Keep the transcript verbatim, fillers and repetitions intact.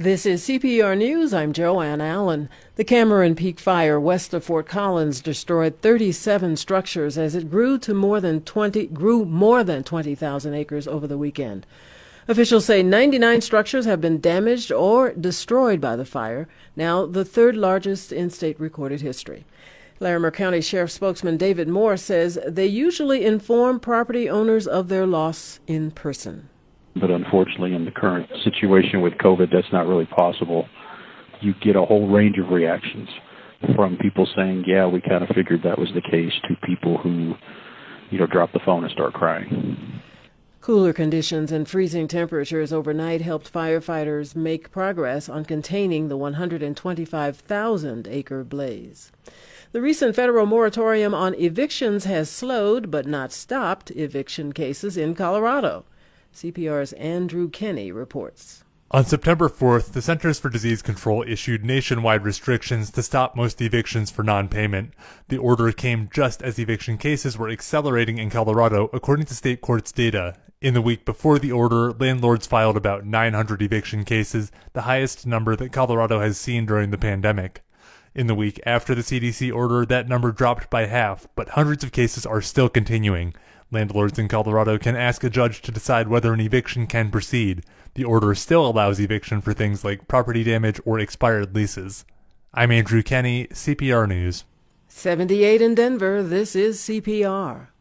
This is C P R News. I'm Joanne Allen. The Cameron Peak Fire west of Fort Collins destroyed thirty-seven structures as it grew to more than twenty grew more than twenty thousand acres over the weekend. Officials say ninety-nine structures have been damaged or destroyed by the fire, now the third largest in state recorded history. Larimer County Sheriff spokesman David Moore says they usually inform property owners of their loss in person. But unfortunately, in the current situation with COVID, that's not really possible. You get a whole range of reactions from people saying, yeah, we kind of figured that was the case, to people who, you know, drop the phone and start crying. Cooler conditions and freezing temperatures overnight helped firefighters make progress on containing the one hundred twenty-five thousand acre blaze. The recent federal moratorium on evictions has slowed but not stopped eviction cases in Colorado. C P R's Andrew Kenny reports. On September fourth, the Centers for Disease Control issued nationwide restrictions to stop most evictions for non-payment. The order came just as eviction cases were accelerating in Colorado, according to state courts data. In the week before the order, landlords filed about nine hundred eviction cases, the highest number that Colorado has seen during the pandemic. In the week after the C D C order, that number dropped by half, but hundreds of cases are still continuing. Landlords in Colorado can ask a judge to decide whether an eviction can proceed. The order still allows eviction for things like property damage or expired leases. I'm Andrew Kenny, C P R News. seventy-eight in Denver, this is C P R.